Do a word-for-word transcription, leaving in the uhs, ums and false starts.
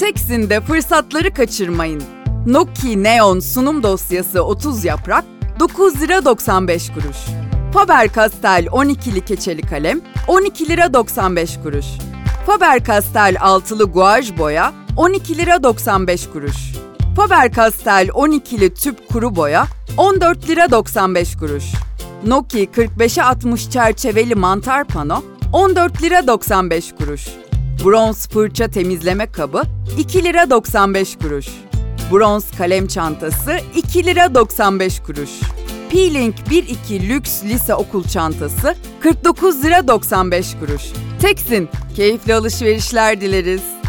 Teksin'de fırsatları kaçırmayın. Noki Neon sunum dosyası otuz yaprak, dokuz lira doksan beş kuruş. Faber-Castell on ikili keçeli kalem, on iki lira doksan beş kuruş. Faber-Castell altılı guaj boya, on iki lira doksan beş kuruş. Faber-Castell on ikili tüp kuru boya, on dört lira doksan beş kuruş. Noki kırk beşe altmış çerçeveli mantar pano, on dört lira doksan beş kuruş. Bronz fırça temizleme kabı, iki lira doksan beş kuruş. Bronz kalem çantası, iki lira doksan beş kuruş. Peeling bir iki lüks lise okul çantası, kırk dokuz lira doksan beş kuruş. Teksin, keyifli alışverişler dileriz.